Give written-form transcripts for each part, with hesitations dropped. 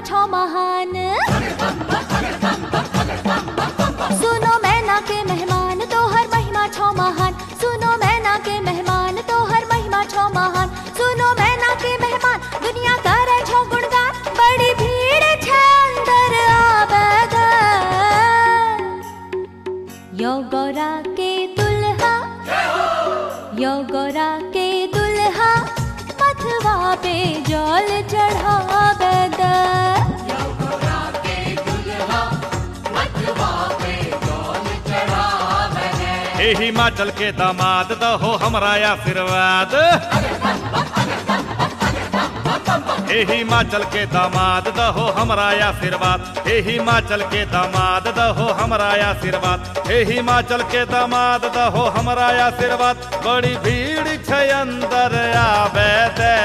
छो महान। सुनो मैना के मेहमान तो हर महिमा छो महान। सुनो मैना के मेहमान तो हर महिमा छो महान। सुनो मैना के मेहमान दुनिया करे छो गुणगान। बड़ी भीड़ छे अंदर आवेगा। यो गौरा के दुल्हा, यो गौरा के दुल्हा मथवा पे जल चढ़ावेगा। हे हिमाचल के दामाद दहो हमरा आशीर्वाद। हे हिमाचल के दामाद दहो हमरा आशीर्वाद। हे हिमाचल के दामाद दहो हमरा आशीर्वाद। हे हिमाचल के दामाद दहो हमरा आशीर्वाद। बड़ी भीड़ छै अंदर आवे दे।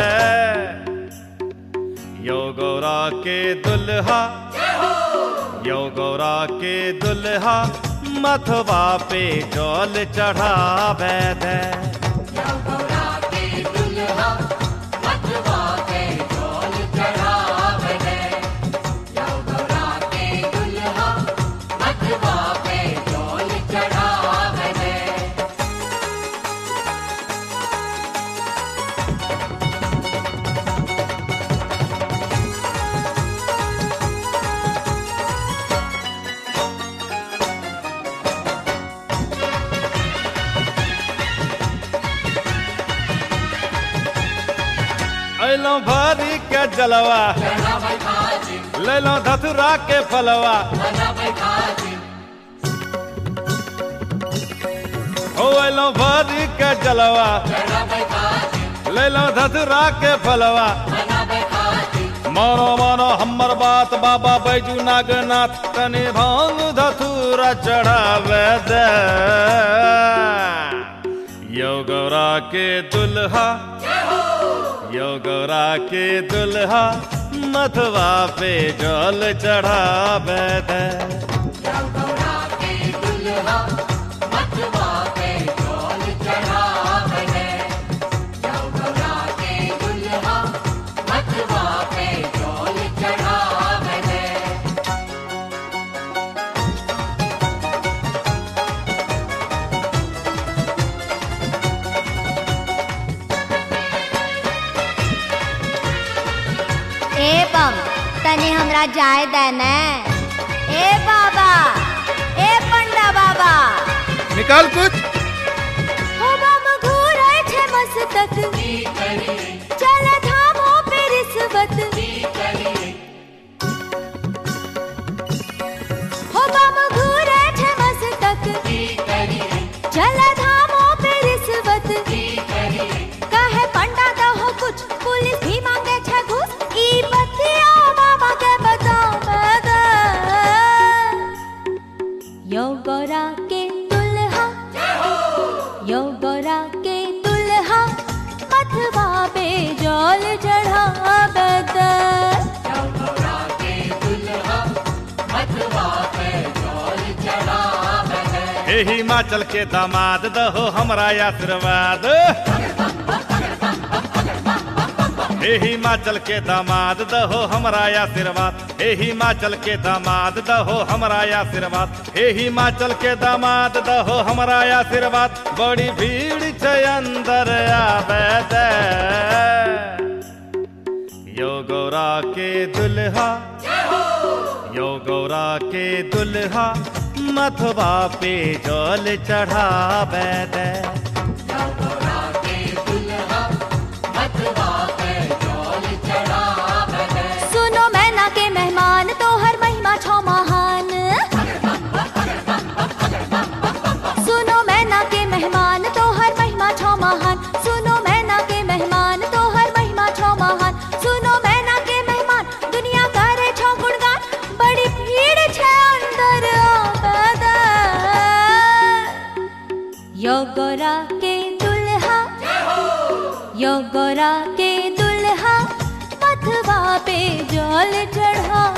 यो गौरा के दुल्हा, यो गौरा के दुल्हा मथवा पे जल चढ़ावे दे। लो भरी के जलवा, ले लो धतुरा के फलवा। हो लो भरी के जलवा, ले लो धतुरा के फलवा। मानो मानो हमर बात बाबा बैजू नागनाथ तनी भांग धतुरा चढ़ावे दे। यो गौरा के दुल्हा, यो गौरा के दुल्हा मथवा पे जल चढ़ावे दे। तने हमरा जाय देने। ए बाबा, ए पंडा बाबा निकाल कुछ। हो बम घूरे छे मस्तक, चल धामो पे रिश्वत। हो बम घूरे छे मस्तक, चल धामो पे रिश्वत। कहे पंडा दहो कुछ, पुलिस भी मांगे छे घूस। ई बतिया बाबा के बतावेगा। यो गौरा के दुल्हा, यो गौरा के दुल्हा मथवा पे जल चढ़ावेगा। हे हिमाचल के दामाद दहो हमरा आशीर्वाद। हे हिमाचल के दामाद दहो हमरा आशीर्वाद। हे हिमाचल के दामाद दहो हमरा आशीर्वाद। हे हिमाचल के दामाद दहो हमरा आशीर्वाद। बड़ी भीड़ छै अंदर आवे दे। यो गौरा के दुल्हा, यो गौरा के दुल्हा मथवा पे जल चढ़ावे दे। सुनो मैना के मेहमान तो हर महिमा छो महान। सुनो मैना के मेहमान तो हर महिमा छो महान। सुनो मैना के मेहमान तो हर महिमा छो महान। सुनो मैना के मेहमान दुनिया करे छो गुणगान। बड़ी भीड़ छे अंदर आवेगा। यो गौरा के दुल्हा, यो गौरा के दुल्हा मथवा पे जल चढ़ा